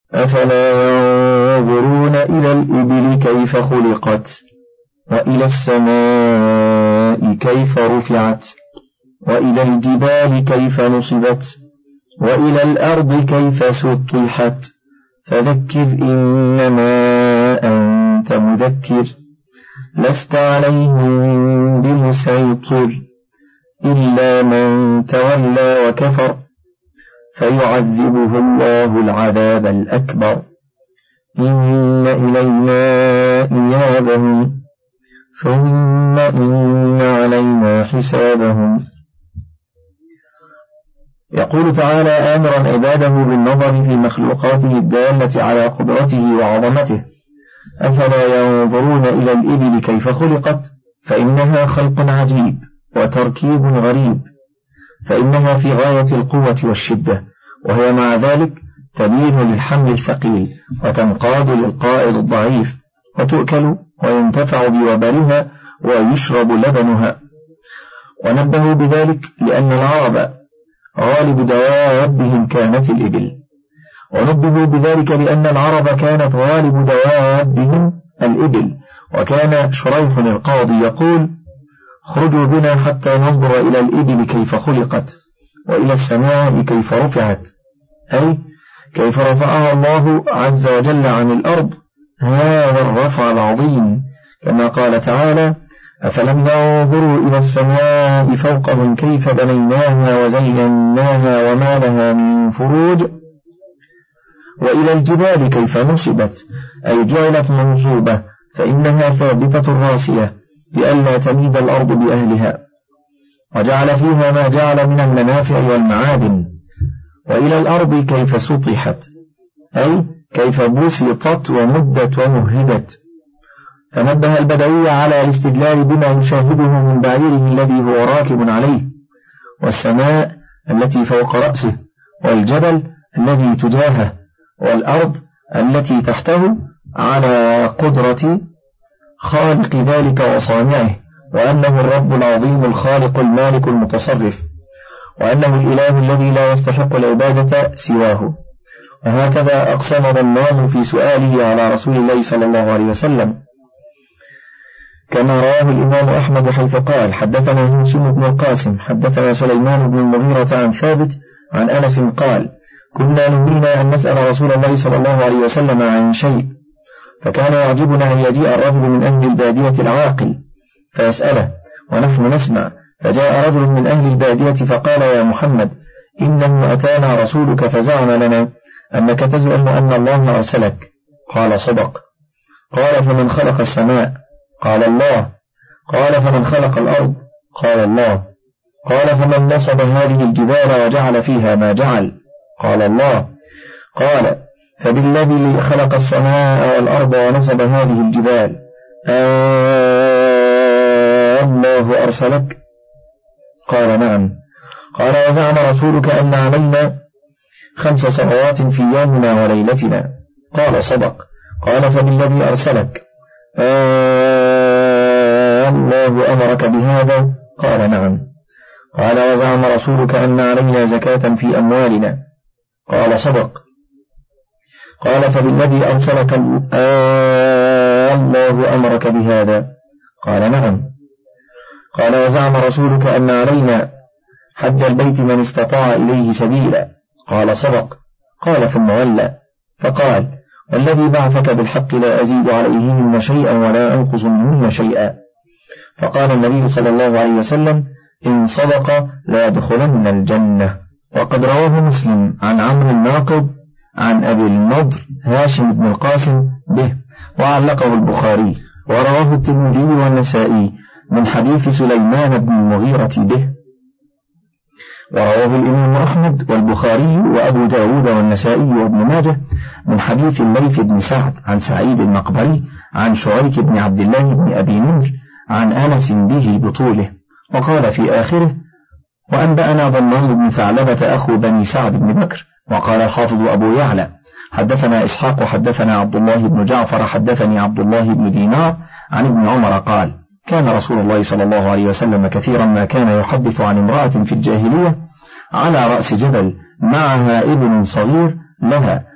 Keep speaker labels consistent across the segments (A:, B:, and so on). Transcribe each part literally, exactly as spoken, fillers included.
A: أفلا ينظرون إلى الإبل كيف خلقت وإلى السماء كيف رفعت وإلى الجبال كيف نصبت وإلى الأرض كيف سطحت فذكر إنما أنت مذكر لست عليهم بمسيطر إلا من تولى وكفر فيعذبه الله العذاب الأكبر إن إلينا إيابهم ثم إن علينا حسابهم. يقول تعالى آمرا عباده بالنظر في مخلوقاته الدالة على قدرته وعظمته: أفلا ينظرون إلى الإبل كيف خلقت فإنها خلق عجيب وتركيب غريب، فإنها في غاية القوة والشدة، وهي مع ذلك تميل للحمل الثقيل وتنقاد للقائد الضعيف، وتؤكل وينتفع بوبرها ويشرب لبنها. ونبهوا بذلك لأن العرب غالب دوابهم كانت الإبل، ونبهوا بذلك لأن العرب كانت غالب دوابهم الإبل. وكان شريح القاضي يقول: خرجوا بنا حتى ننظر إلى الإبل كيف خلقت وإلى السماء كيف رفعت، أي كيف رفعها الله عز وجل عن الأرض هذا الرفع العظيم، كما قال تعالى: أفلم ينظروا إلى السماء فوقهم كيف بنيناها وزيناها وما لها من فروج وإلى الجبال كيف نصبت، أي جعلت منصوبة فإنها ثابتة راسية لئلا تميد الأرض بأهلها، وجعل فيها ما جعل من المنافع والمعادن. وإلى الأرض كيف سطحت، أي كيف بسطت ومدت ومهدت. فنبه البدوي على الاستدلال بما يشاهده من بعيره الذي هو راكب عليه، والسماء التي فوق رأسه، والجبل الذي تجاهه، والأرض التي تحته، على قدرة خالق ذلك وصانعه، وأنه الرب العظيم الخالق المالك المتصرف، وأنه الإله الذي لا يستحق العبادة سواه. وهكذا أقسم ظناه في سؤاله على رسول الله صلى الله عليه وسلم، كما رواه الإمام أحمد حيث قال: حدثنا هشام بن القاسم حدثنا سليمان بن المغيرة عن ثابت عن أنس قال: كنا نهينا أن نسأل رسول الله صلى الله عليه وسلم عن شيء، فكان يعجبنا أن يجيء الرجل من أهل البادية العاقل فيسأله ونحن نسمع. فجاء رجل من أهل البادية فقال: يا محمد، إنه أتانا رسولك فزعم لنا أنك تزعم أن الله أرسلك. قال: صدق. قال: فمن خلق السماء؟ قال: الله. قال: فمن خلق الأرض؟ قال: الله. قال: فمن نصب هذه الجبال وجعل فيها ما جعل؟ قال: الله. قال: فبالذي خلق السماء والأرض ونصب هذه الجبال آه الله أرسلك؟ قال: نعم. قال: وزعم رسولك أن علينا خمس صلوات في يومنا وليلتنا؟ قال: صدق. قال: فبالذي أرسلك آه الله أمرك بهذا؟ قال: نعم. قال: وزعم رسولك أن علينا زكاة في أموالنا؟ قال: صدق. قال: فبالذي أرسلك آه الله أمرك بهذا؟ قال: نعم. قال: وزعم رسولك أن علينا حج البيت من استطاع إليه سبيلا؟ قال: صدق. قال: ثم ولى فقال: والذي بعثك بالحق لا أزيد عليهن شيئا ولا أنقص منهن شيئا. فقال النبي صلى الله عليه وسلم: إن صدق لا يدخلن الجنة. وقد رواه مسلم عن عمرو الناقد عن أبي النضر هاشم بن القاسم به، وعلقه البخاري. ورواه الترمذي والنسائي من حديث سليمان بن المغيرة به. ورواه الإمام أحمد والبخاري وأبو داود والنسائي وابن ماجه من حديث الليث بن سعد عن سعيد المقبري عن شعيك بن عبد الله بن أبي نمر عن أنس به بطوله. وقال في آخره: وأنبأنا ضمام بن ثعلبة أخو بني سعد بن بكر. وقال الحافظ أبو يعلى: حدثنا إسحاق حدثنا عبد الله بن جعفر حدثني عبد الله بن دينار عن ابن عمر قال: كان رسول الله صلى الله عليه وسلم كثيرا ما كان يحدث عن امرأة في الجاهلية على رأس جبل معها ابن صغير لها،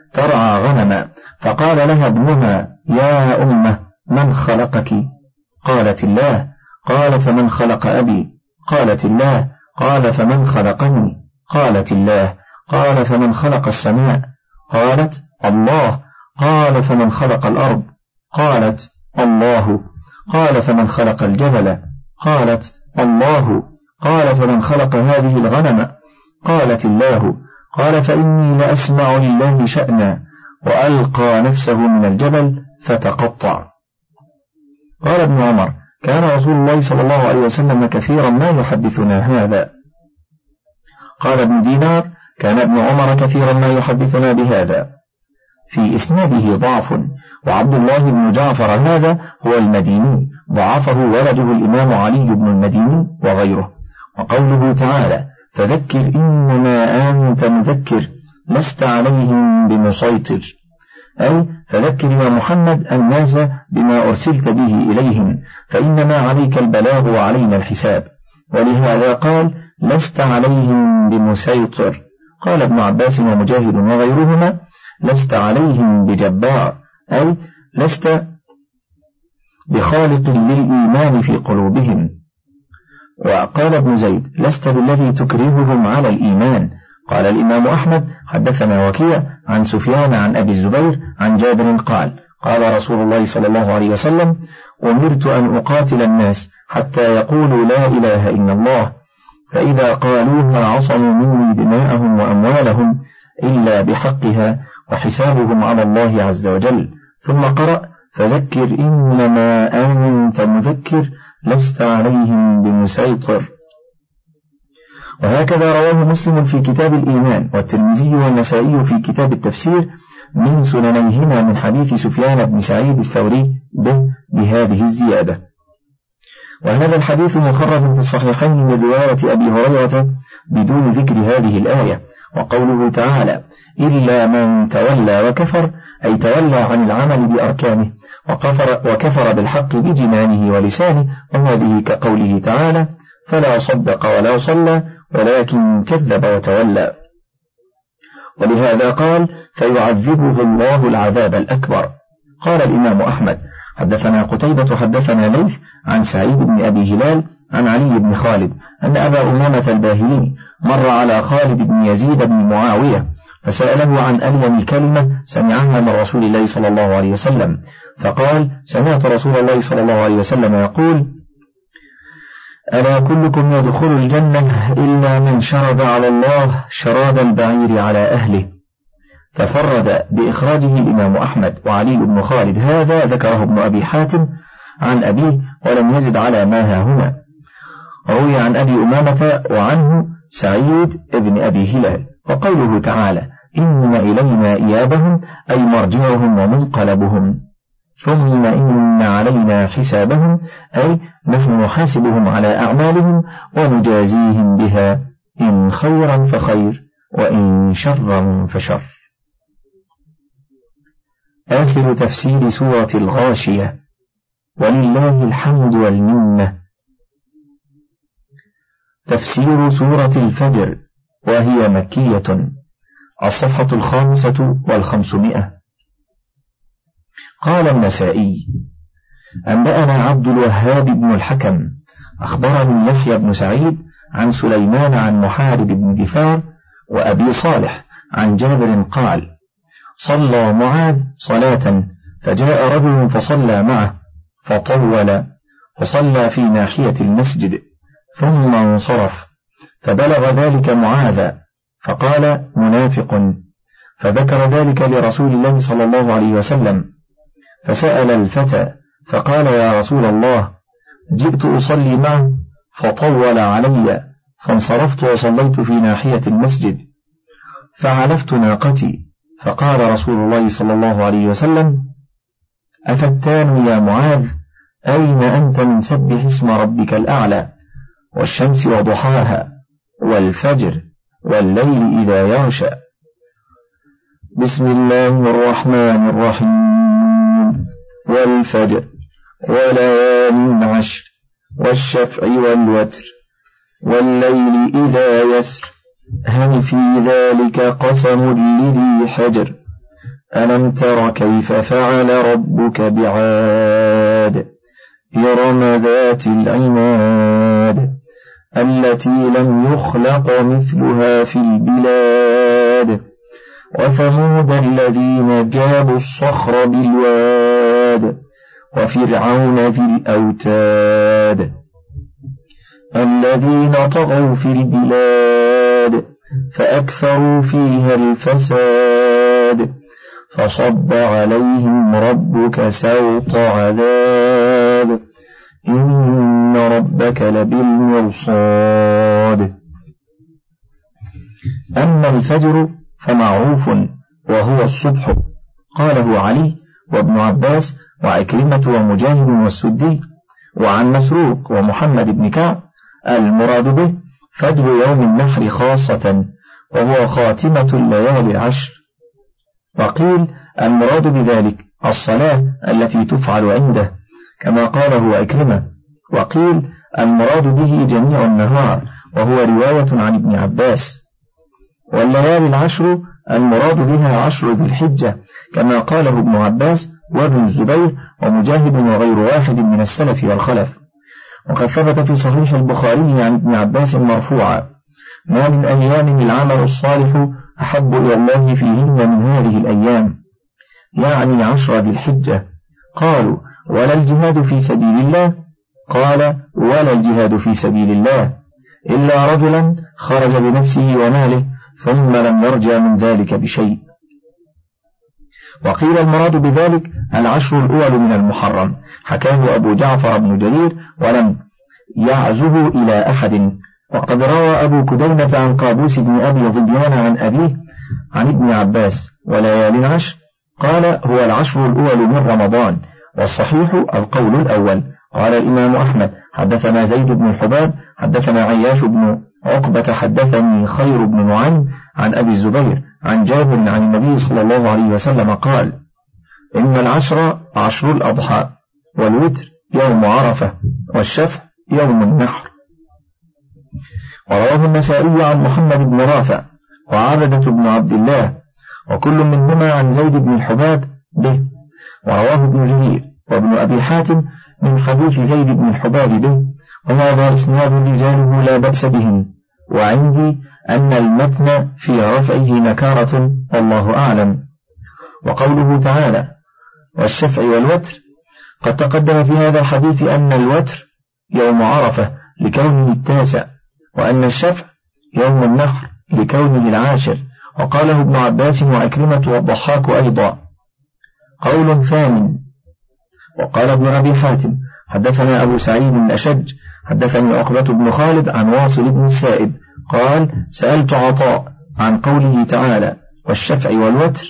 A: ترعى غنما، فقال لها ابنها: يا أمه، من خلقك؟ قالت: الله. قال: فمن خلق أبي؟ قالت: الله. قال: فمن خلقني؟ قالت: الله. قال: فمن خلق السماء؟ قالت: الله. قال: فمن خلق الأرض؟ قالت: الله. قال: فمن خلق الجبل؟ قالت: الله. قال: فمن خلق هذه الغنم؟ قالت: الله. قال: فإني لأسمع لله شأنا، وألقى نفسه من الجبل فتقطع. قال ابن عمر: كان رسول الله صلى الله عليه وسلم كثيرا ما يحدثنا هذا. قال ابن دينار: كان ابن عمر كثيرا ما يحدثنا بهذا. في إسناده ضعف، وعبد الله بن جعفر هذا هو المديني، ضعفه ولده الإمام علي بن المديني وغيره. وقوله تعالى: فذكر إنما أنت مذكر لست عليهم بمسيطر، أي فذكر يا محمد الناس بما أرسلت به إليهم، فإنما عليك البلاغ وعلينا الحساب. ولهذا قال: لست عليهم بمسيطر. قال ابن عباس ومجاهد وغيرهما: لست عليهم بجبار، أي لست بخالق للإيمان في قلوبهم. وقال ابن زيد: لست بالذي تكرههم على الإيمان. قال الإمام أحمد: حدثنا وكيع عن سفيان عن أبي الزبير عن جابر قال: قال رسول الله صلى الله عليه وسلم: أمرت أن أقاتل الناس حتى يقولوا لا إله إلا الله، فإذا قالوها عصموا مني دماءهم وأموالهم إلا بحقها، وحسابهم على الله عز وجل. ثم قرأ: فذكر إنما أنت مذكر لست عليهم بمسيطر. وهكذا رواه مسلم في كتاب الإيمان، والترمذي والنسائي في كتاب التفسير من سننيهما من حديث سفيان بن سعيد الثوري به بهذه الزيادة. وهذا الحديث مخرج في الصحيحين من رواية أبي هريرة بدون ذكر هذه الآية. وقوله تعالى: إلا من تولى وكفر، أي تولى عن العمل بأركانه وكفر, وكفر بالحق بجنانه ولسانه، وهذه كقوله تعالى: فلا صدق ولا صلى ولكن كذب وتولى. ولهذا قال: فيعذبه الله العذاب الأكبر. قال الإمام أحمد: حدثنا قتيبة حدثنا ليث عن سعيد بن أبي هلال عن علي بن خالد أن أبا أمامة الباهلي مر على خالد بن يزيد بن معاوية فسأله عن ألين كلمة سمعها من رسول الله صلى الله عليه وسلم، فقال: سمعت رسول الله صلى الله عليه وسلم يقول: ألا كلكم يدخل الجنة إلا من شرد على الله شراد البعير على أهله. تفرد بإخراجه الإمام أحمد. وعلي بن خالد هذا ذكره ابن أبي حاتم عن أبيه ولم يزد على ما ها هنا. روي عن أبي أمامة وعنه سعيد بن أبي هلال. وقوله تعالى: إن إلينا إيابهم، أي مرجعهم ومنقلبهم، ثم إن علينا حسابهم، أي نحن نحاسبهم على أعمالهم ونجازيهم بها، إن خيرا فخير وإن شرا فشر. آخر تفسير سورة الغاشية، ولله الحمد والمنة. تفسير سورة الفجر، وهي مكية، الصفحة الخامسة والخمسمائة. قال النسائي: أنبأنا عبد الوهاب بن الحكم أخبرني يحيى بن سعيد عن سليمان عن محارب بن دثار وأبي صالح عن جابر قال: صلى معاذ صلاة فجاء رجل فصلى معه فطول، فصلى في ناحية المسجد ثم انصرف، فبلغ ذلك معاذ فقال: منافق، فذكر ذلك لرسول الله صلى الله عليه وسلم، فسأل الفتى فقال: يا رسول الله، جئت أصلي معه فطول علي فانصرفت وصليت في ناحية المسجد فعلفت ناقتي، فقال رسول الله صلى الله عليه وسلم: أفتان يا معاذ، أين أنت من سبح اسم ربك الأعلى والشمس وضحاها والفجر والليل إذا يغشى. بسم الله الرحمن الرحيم. والفجر وليال عشر والشفع والوتر والليل إذا يسر، هل في ذلك قسم لذي حجر ألم تر كيف فعل ربك بعاد إرم ذات العماد التي لم يخلق مثلها في البلاد وثمود الذين جابوا الصخر بالواد وفرعون ذي الأوتاد الذين طغوا في البلاد فأكثروا فيها الفساد فصب عليهم ربك سوط عذاب إن ربك لبالمرصاد. أما الفجر فمعروف وهو الصبح، قاله علي وابن عباس وعكرمة ومجاهد والسدي. وعن مسروق ومحمد بن كعب المراد به فجر يوم النحر خاصة وهو خاتمة الليالي العشر. وقيل المراد بذلك الصلاة التي تفعل عنده كما قاله أكرمة. وقيل المراد به جميع النهار وهو رواية عن ابن عباس. والليالي العشر المراد بها عشر ذي الحجة كما قاله ابن عباس وابن الزبير ومجاهد وغير واحد من السلف والخلف. وقد ثبت في صحيح البخاري عن ابن عباس مرفوعا: ما من أيام العمل الصالح أحب إلى الله فيهن من هذه الأيام، يعني عشر ذي الحجة. قالوا: ولا الجهاد في سبيل الله؟ قال: ولا الجهاد في سبيل الله إلا رجلا خرج بنفسه وماله ثم لم يرجع من ذلك بشيء. وقيل المراد بذلك العشر الأول من المحرم، حكاه أبو جعفر بن جرير ولم يعزه إلى أحد. وقد روى أبو كدينة عن قابوس بن أبي ظبيان عن أبيه عن ابن عباس: وليال عشر، قال: هو العشر الأول من رمضان. والصحيح القول الأول. قال الإمام أحمد: حدثنا زيد بن الحباب حدثنا عياش بن عقبة حدثني خير بن نعيم عن أبي الزبير عن جابر عن النبي صلى الله عليه وسلم قال: إن العشر عشر الأضحى، والوتر يوم عرفة، والشفع يوم النحر. ورواه النسائي عن محمد بن رافع وعبدة بن عبد الله وكل منهما عن زيد بن الحباب به. ورواه ابن جرير وابن أبي حاتم من حديث زيد بن الحباب به، وهذا إسناد رجاله لا بأس بهم. وعندي أن المتن في رفعه نكارة والله أعلم. وقوله تعالى: والشفع والوتر، قد تقدم في هذا الحديث أن الوتر يوم عرفة لكونه التاسع، وأن الشفع يوم النحر لكونه العاشر. وقاله ابن عباس وأكرمة والضحاك أيضا. قول ثامن. وقال ابن أبي حاتم: حدثنا أبو سعيد الأشج حدثني عقبة بن خالد عن واصل بن السائب قال: سألت عطاء عن قوله تعالى: والشفع والوتر،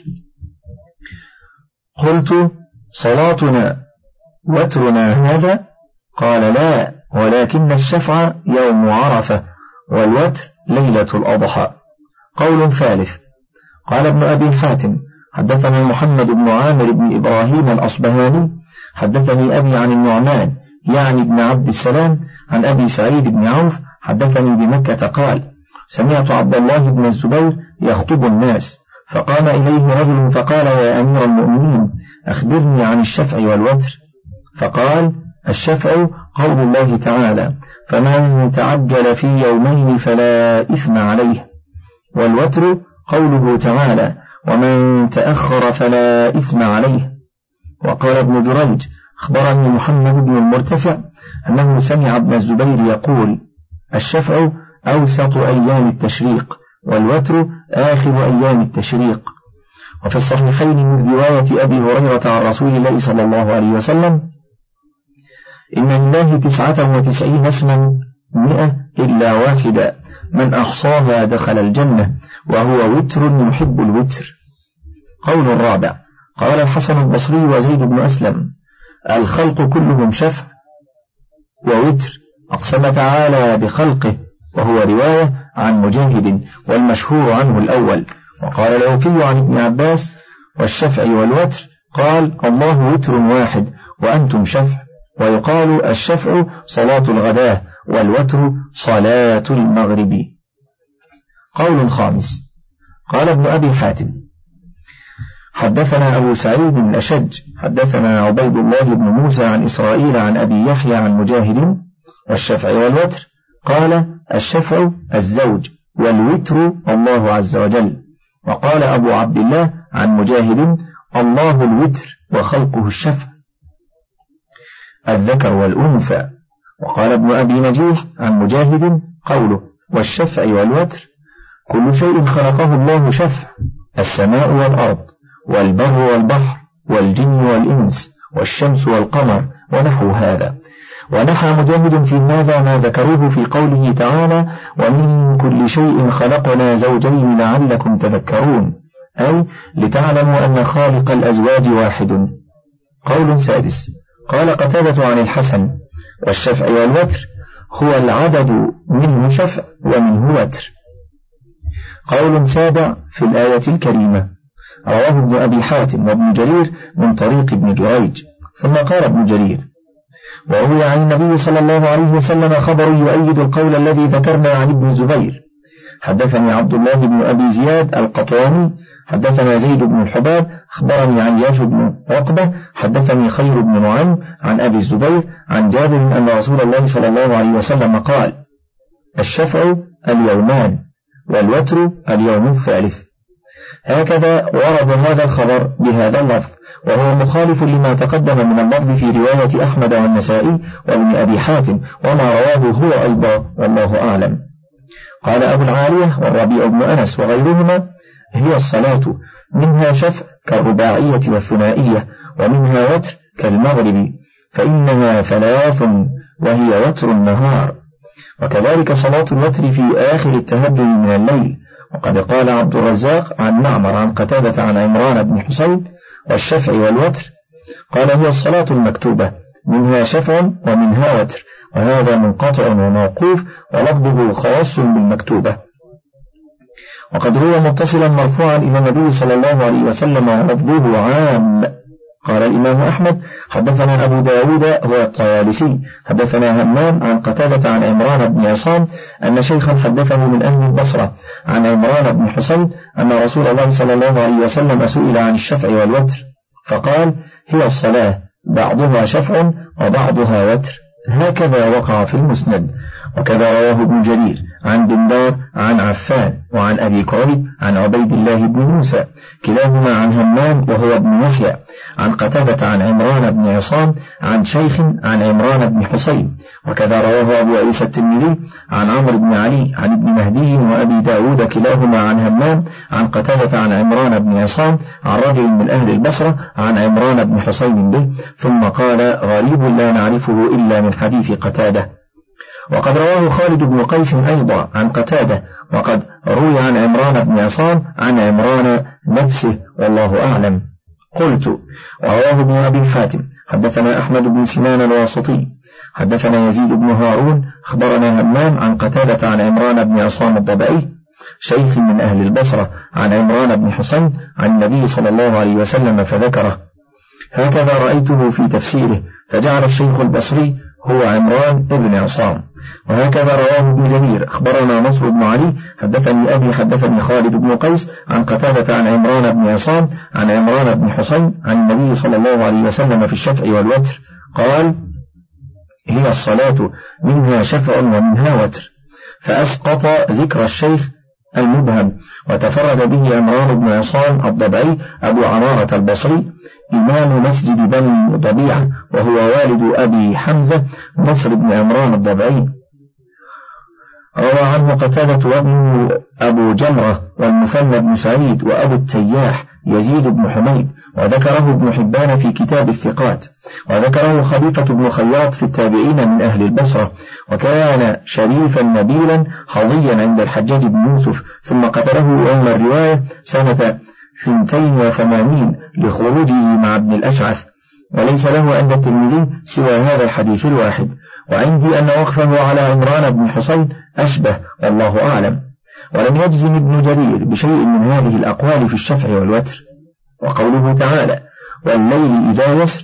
A: قلت: صلاتنا وترنا هذا؟ قال: لا، ولكن الشفع يوم عرفة والوتر ليلة الأضحى. قول ثالث. قال ابن أبي حاتم: حدثنا محمد بن عامر بن إبراهيم الأصبهاني حدثني أبي عن النعمان يعني ابن عبد السلام عن أبي سعيد بن عوف حدثني بمكة قال: سمعت عبد الله بن الزبير يخطب الناس، فقام إليه رجل فقال: يا أمير المؤمنين، أخبرني عن الشفع والوتر. فقال: الشفع قول الله تعالى: فمن تعجل في يومين فلا إثم عليه. والوتر قوله تعالى: ومن تأخر فلا إثم عليه. وقال ابن جريج: أخبرني محمد بن المرتفع أنه سمع ابن الزبير يقول: الشفع أوسط أيام التشريق، والوتر آخر أيام التشريق. وفي الصحيحين من رواية أبي هريرة عن رسول الله صلى الله عليه وسلم: إن لله تسعة وتسعين اسما مئة إلا واحدا، من أحصاها دخل الجنة، وهو وتر يحب الوتر. قول الرابع. قال الحسن البصري وزيد بن أسلم: الخلق كلهم شفع ووتر، أقسم تعالى بخلقه، وهو رواية عن مجاهد، والمشهور عنه الأول. وقال العوفي عن ابن عباس: والشفع والوتر، قال: الله وتر واحد وأنتم شفع. ويقال الشفع صلاة الغداء، والوتر صلاة المغرب. قول خامس. قال ابن أبي حاتم: حدثنا أبو سعيد الأشج حدثنا عبيد الله بن موسى عن إسرائيل عن أبي يحيى عن مجاهد والشفع والوتر قال الشفع الزوج والوتر الله عز وجل. وقال أبو عبد الله عن مجاهد الله الوتر وخلقه الشفع الذكر والأنثى. وقال ابن أبي نجيح عن مجاهد قوله والشفع والوتر كل شيء خلقه الله شفع السماء والأرض والبر والبحر والجن والإنس والشمس والقمر ونحو هذا. ونحى مجاهد في هذا ما ذكروه في قوله تعالى ومن كل شيء خلقنا زوجين لعلكم تذكرون أي لتعلموا أن خالق الأزواج واحد. قول سادس قال قتادة عن الحسن والشفع والوتر هو العدد منه شفع ومنه وتر. قول سابع في الآية الكريمة رواه ابن أبي حاتم وابن جرير من طريق ابن جريج. ثم قال ابن جرير وروي عن النبي صلى الله عليه وسلم خبر يؤيد القول الذي ذكرنا عن ابن الزبير. حدثني عبد الله بن أبي زياد القطواني حدثنا زيد بن الحباب أخبرني عن ياش بن عقبة حدثني خير بن نعيم عن أبي الزبير عن جابر أن رسول الله صلى الله عليه وسلم قال الشفع اليومان والوتر اليوم الثالث. هكذا ورد هذا الخبر بهذا اللفظ وهو مخالف لما تقدم من اللفظ في رواية أحمد والنسائي وابن أبي حاتم وما رواه هو أيضا والله أعلم. قال أبو العالية والربيع بن أنس وغيرهما هي الصلاة منها شفع كالرباعية والثنائية ومنها وتر كالمغرب فإنها ثلاث وهي وتر النهار. وكذلك صلاة الوتر في آخر التهجد من الليل. وقد قال عبد الرزاق عن معمر عن قتادة عن عمران بن حسين والشفع والوتر قال هي الصلاة المكتوبة منها شفع ومنها وتر وهذا منقطع وموقوف ولفظه خاص بالمكتوبة. وقد روى متصلا مرفوعا إلى النبي صلى الله عليه وسلم ولفظه عام. قال الإمام أحمد حدثنا أبو داود هو الطيالسي حدثنا همام عن قتادة عن عمران بن عصام أن شيخا حدثه من أهل البصرة عن عمران بن حسين أن رسول الله صلى الله عليه وسلم سئل عن الشفع والوتر فقال هي الصلاة بعضها شفع وبعضها وتر. هكذا وقع في المسند. وكذا رواه ابن جرير عن دندار عن عفان وعن أبي كريب عن عبيد الله بن موسى كلاهما عن همام وهو ابن يحيى عن قتادة عن عمران بن عصام عن شيخ عن عمران بن حسين. وكذا رواه أبو عيسى الترمذي عن عمرو بن علي عن ابن مهدي وأبي داود كلاهما عن همام عن قتادة عن عمران بن عصام عن رجل من أهل البصرة عن عمران بن حسين به ثم قال غريب لا نعرفه إلا من حديث قتادة. وقد رواه خالد بن قيس أيضا عن قتادة وقد روي عن عمران بن عصام عن عمران نفسه والله أعلم. قلت رواه ابن أبي حاتم حدثنا أحمد بن سنان الواسطي حدثنا يزيد بن هارون أخبرنا همام عن قتادة عن عمران بن عصام الضبعي شيخ من أهل البصرة عن عمران بن حسين عن النبي صلى الله عليه وسلم فذكره. هكذا رأيته في تفسيره فجعل الشيخ البصري هو عمران بن عصام. وهكذا رواه ابن جرير أخبرنا نصر بن علي حدثني أبي حدثني خالد بن قيس عن قتادة عن عمران بن عصام عن عمران بن حسين عن النبي صلى الله عليه وسلم في الشفع والوتر قال هي الصلاة منها شفع ومنها وتر فأسقط ذكر الشيخ المبهم وتفرد به عمران بن عصام الضبعي أبو عمارة البصري إمام مسجد بني ضبيعة وهو والد أبي حمزة نصر بن عمران الضبعي. روى عنه قتادة وابن أبو جمرة والمثنى بن سعيد وأبو التياح يزيد بن حميد وذكره ابن حبان في كتاب الثقات وذكره خليفة بن خياط في التابعين من أهل البصرة وكان شريفا نبيلا حظيا عند الحجاج بن يوسف ثم قتله يوم الرواية سنة ثنتين وثمانين لخروجه مع ابن الأشعث وليس له عند الترمذي سوى هذا الحديث الواحد. وعندي أن وقفه على عمران بن حسين أشبه والله أعلم. ولم يجزم ابن جرير بشيء من هذه الأقوال في الشفع والوتر. وقوله تعالى والليل إذا يسر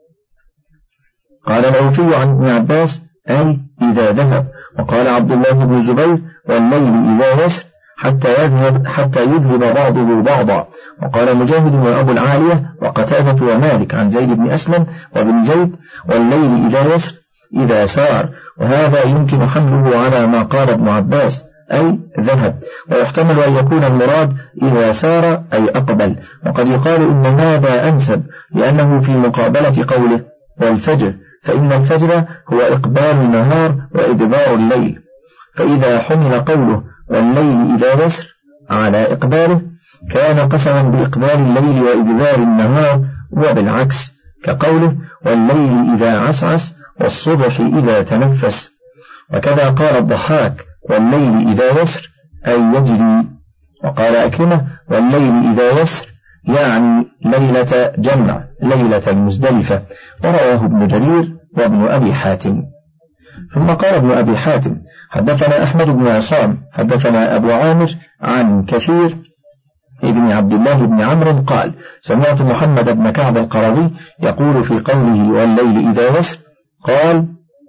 A: قال العوفي عن ابن عباس أي إذا ذهب. وقال عبد الله بن زبير والليل إذا يسر حتى يذهب, حتى يذهب بعضه بعضا. وقال مجاهد وأبو العالية وقتادة ومالك عن زيد بن أسلم وابن زيد: والليل إذا يسر إذا سار. وهذا يمكن حمله على ما قال ابن عباس أي ذهب، ويحتمل أن يكون المراد إذا سار أي أقبل. وقد يقال إن هذا أنسب لأنه في مقابلة قوله والفجر، فإن الفجر هو إقبال النهار وإدبار الليل، فإذا حمل قوله والليل إذا يسر على إقباله كان قسما بإقبال الليل وإدبار النهار، وبالعكس كقوله والليل إذا عسعس والصبح إذا تنفس. وكذا قال الضحاك والليل إذا يسر أي يجري. وقال أكرمة والليل إذا يسر يعني ليلة جمع، ليلة المزدلفة. ورواه ابن جرير وابن أبي حاتم. ثم قال ابن أبي حاتم حدثنا أحمد بن عصام حدثنا أبو عامر عن كثير ابن عبد الله بن عمرو قال سمعت محمد بن كعب القرظي يقول في قوله والليل إذا يسر قال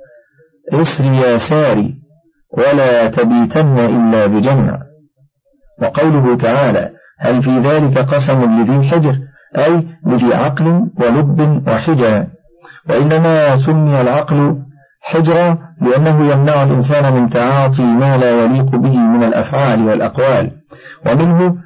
A: اسر يا ساري ولا تبيتن إلا بجنة. وقوله تعالى هل في ذلك قسم لذي حجر أي لذي عقل ولب وحجر. وإنما سمي العقل حجرا لأنه يمنع الإنسان من تعاطي ما لا يليق به من الأفعال والأقوال. ومنه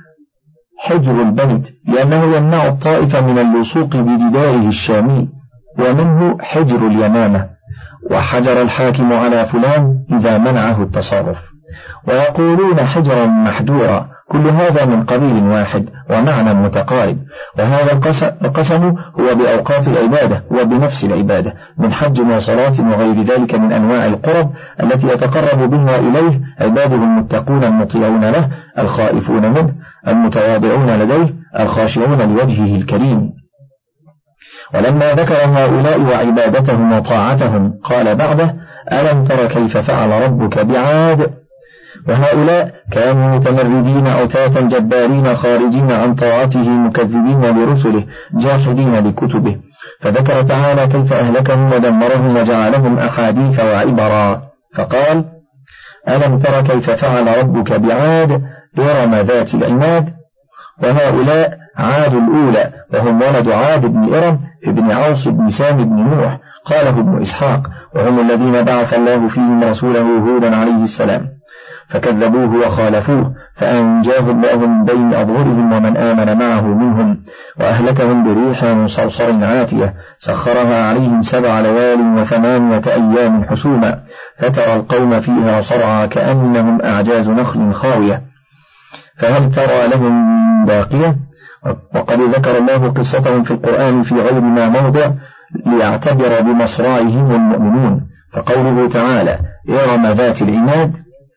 A: حجر البيت لأنه يمنع الطائف من اللصوق بجداره الشامي. ومنه حجر اليمامة، وحجر الحاكم على فلان إذا منعه التصرف. ويقولون حجرا محجورا، كل هذا من قبيل واحد ومعنى متقارب. وهذا القسم هو بأوقات العبادة وبنفس العبادة من حج وصلاة وغير ذلك من أنواع القرب التي يتقرب بها إليه عباده المتقون المطيعون له الخائفون منه المتواضعون لديه الخاشعون لوجهه الكريم. ولما ذكر هؤلاء وعبادتهم وطاعتهم قال بعده ألم تر كيف فعل ربك بعاد. وهؤلاء كانوا متمردين عتاة جبارين خارجين عن طاعته مكذبين لرسله جاحدين لكتبه، فذكر تعالى كيف أهلكهم ودمرهم وجعلهم أحاديث وعبرا، فقال ألم تر كيف فعل ربك بعاد إرم ذات العماد. وهؤلاء عاد الأولى وهم ولد عاد بن إرم ابن عوص بن سام بن نوح قاله ابن إسحاق، وهم الذين بعث الله فيهم رسوله هودا عليه السلام فكذبوه وخالفوه فأنجاه الله من بين أظهرهم ومن آمن معه منهم، وأهلكهم بريح صرصر عاتية سخرها عليهم سبع ليال وثمانية أيام حسوما فترى القوم فيها صرعى كأنهم أعجاز نخل خاوية فهل ترى لهم باقية. وقد ذكر الله قصتهم في القرآن في غير ما موضع ليعتبر بمصرعهم المؤمنون، فقوله تعالى إرم ذات العماد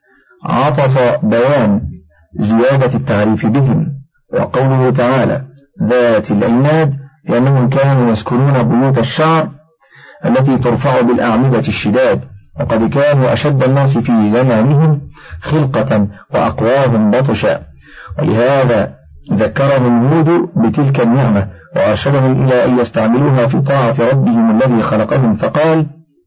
A: عطف بيان زيادة التعريف بهم، وقوله تعالى ذات العماد لأنهم كانوا يسكنون بيوت الشعر التي ترفع بالأعمدة الشداد، وقد كانوا أشد الناس في زمانهم خلقة وأقواهم بطشا، ولهذا ذكرهم هود بتلك النعمة وأرشدهم إلى أن يستعملوها في طاعة ربهم الذي خلقهم، فقال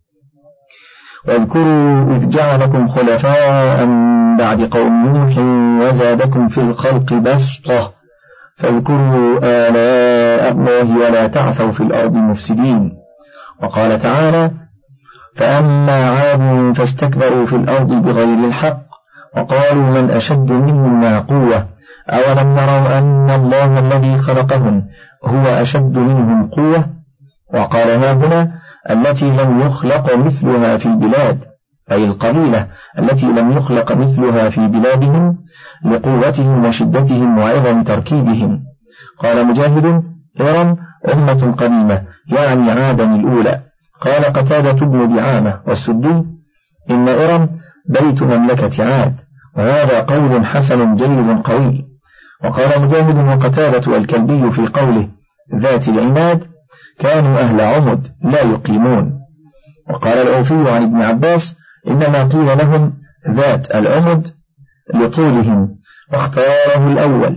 A: واذكروا إذ جعلكم خلفاء بعد قوم نوح وزادكم في الخلق بسطة فاذكروا آلاء الله ولا تعثوا في الأرض مفسدين. وقال تعالى فأما عاد فاستكبروا في الأرض بغير الحق وقالوا من أشد منا قوة أولم يروا أن الله الذي خلقهم هو أشد منهم قوة. وقال هنا التي لم يخلق مثلها في البلاد أي القبيلة التي لم يخلق مثلها في بلادهم لقوتهم وشدتهم وعظم تركيبهم. قال مجاهد إرم أمة قديمة يعني عادا الأولى. قال قتادة بن دعامة والسدي إن إرم بيت مملكة عاد، وهذا قول حسن جيد قوي. وقال مجاهد وقتادة والكلبي في قوله ذات العماد كانوا أهل عمد لا يقيمون. وقال الأوفي عن ابن عباس إنما قيل لهم ذات العمد لطولهم واختاره الأول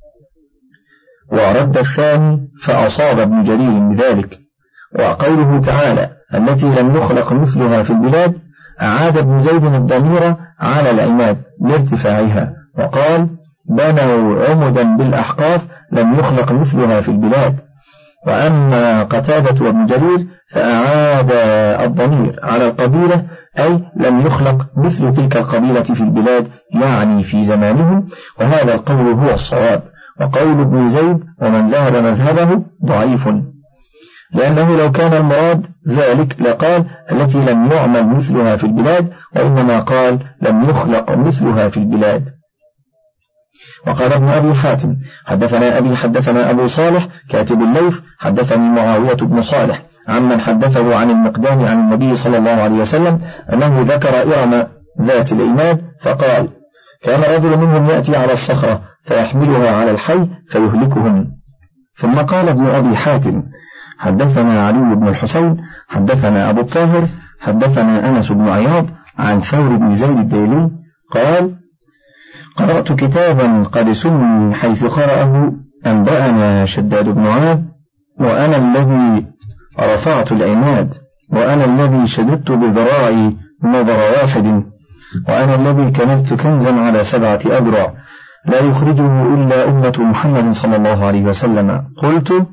A: ورد الثاني فأصاب ابن جرير بذلك. وقوله تعالى التي لم يخلق مثلها في البلاد أعاد ابن زيد الضمير على العماد لارتفاعها وقال بنوا عمدا بالأحقاف لم يخلق مثلها في البلاد. وأما قتادة وابن جرير فأعاد الضمير على القبيلة، أي لم يخلق مثل تلك القبيلة في البلاد، يعني في زمانهم، وهذا القول هو الصواب. وقول ابن زيد ومن ذهب مذهبه ضعيف، لأنه لو كان المراد ذلك لقال التي لم يعمل مثلها في البلاد، وإنما قال لم يخلق مثلها في البلاد. وقال ابن أبي حاتم حدثنا أبي حدثنا أبو صالح كاتب الليث حدثني معاوية بن صالح عمن حدثه عن المقدام عن النبي صلى الله عليه وسلم أنه ذكر إرم ذات العماد فقال كان رجل منهم يأتي على الصخرة فيحملها على الحي فيهلكهم. ثم قال ابن أبي حاتم حدثنا علي بن الحسين حدثنا أبو الطاهر حدثنا أنس بن عياض عن ثور بن زيد الديلي قال قرأت كتابا قد سمي حيث قرأه أنبأنا شداد بن عاد وأنا الذي رفعت العماد وأنا الذي شددت بذراعي نظر واحد وأنا الذي كنزت كنزا على سبعة أذرع لا يخرجه إلا أمة محمد صلى الله عليه وسلم. قلت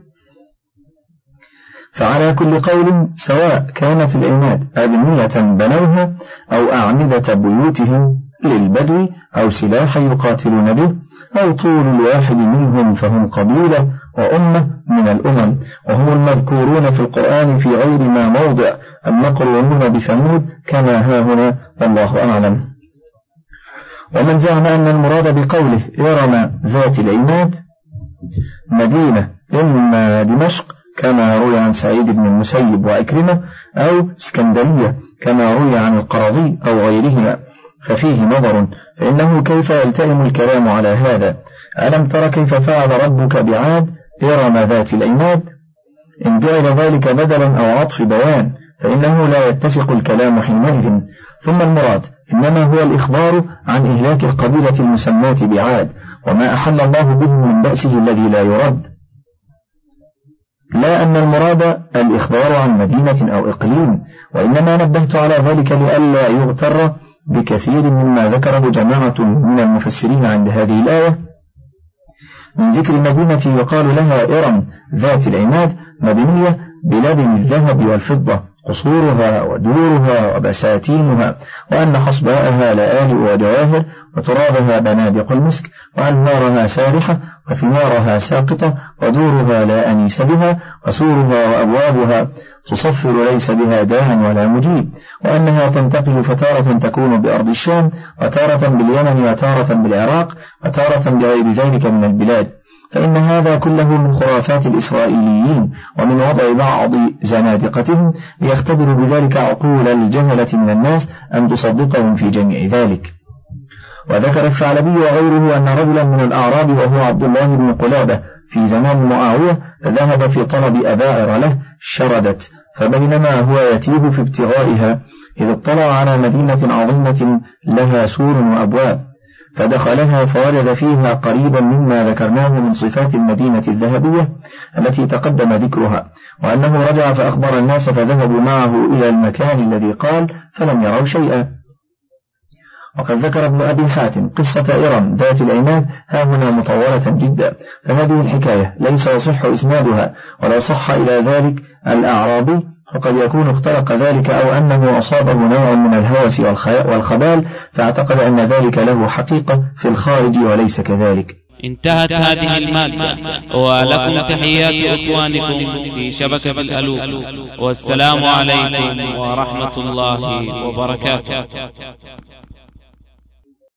A: فعلى كل قول سواء كانت العماد أبنية بنوها أو أعمدة بيوتهم للبدو أو سلاح يقاتلون به أو طول الواحد منهم فهم قبيلة وأمة من الأمم، وهم المذكورون في القرآن في غير ما موضع المقرونون بثمود كما ها هنا والله أعلم. ومن زعم أن المراد بقوله إرم ذات العماد مدينة إما دمشق كما روي عن سعيد بن المسيب وأكرمة أو اسكندرية كما روي عن القرضي أو غيرهما ففيه نظر، فإنه كيف يلتئم الكلام على هذا؟ ألم تر كيف فعل ربك بعاد إرم ذات العماد؟ إن جعل ذلك بدلا أو عطف بيان فإنه لا يتسق الكلام حينئذ. ثم المراد إنما هو الإخبار عن إهلاك القبيلة المسماة بعاد وما أحل الله به من بأسه الذي لا يرد، لا أن المراد الإخبار عن مدينة أو إقليم. وإنما نبهت على ذلك لئلا يغتر بكثير مما ذكره جماعة من المفسرين عند هذه الآية من ذكر المدينة يقال لها إرم ذات العماد مبنية بلبن الذهب والفضة قصورها ودورها وبساتينها، وأن حصباءها لآلئ وجواهر وترابها بنادق المسك وأنهارها سارحة وثمارها ساقطة ودورها لا أنيس بها وسورها وأبوابها تصفر ليس بها داع ولا مجيب، وأنها تنتقل فتارة تكون بأرض الشام وتارة باليمن وتارة بالعراق وتارة بغير ذلك من البلاد. فإن هذا كله من خرافات الإسرائيليين ومن وضع بعض زنادقتهم ليختبروا بذلك عقول الجهلة من الناس أن تصدقهم في جميع ذلك. وذكر الثعلبي وغيره أن رجلا من الأعراب وهو عبد الله بن قلابة في زمان معاوية ذهب في طلب أبائر له شردت، فبينما هو يتيه في ابتغائها إذ اطلع على مدينة عظيمة لها سور وأبواب فدخلها فوجد فيها قريبا مما ذكرناه من صفات المدينة الذهبية التي تقدم ذكرها، وأنه رجع فأخبر الناس فذهبوا معه إلى المكان الذي قال فلم يروا شيئا. وقد ذكر ابن أبي حاتم قصة إرم ذات العماد ها هنا مطولة جدا، فهذه الحكاية ليس يصح إسنادها، ولو صح إلى ذلك الأعرابي فقد يكون اختلق ذلك أو أنه أصابه نوع من الهوس والخبال فاعتقد أن ذلك له حقيقة في الخارج وليس كذلك.
B: انتهت هذه المادة ولكم تحيات إخوانكم في شبكة الألوف، والسلام عليكم ورحمة الله وبركاته.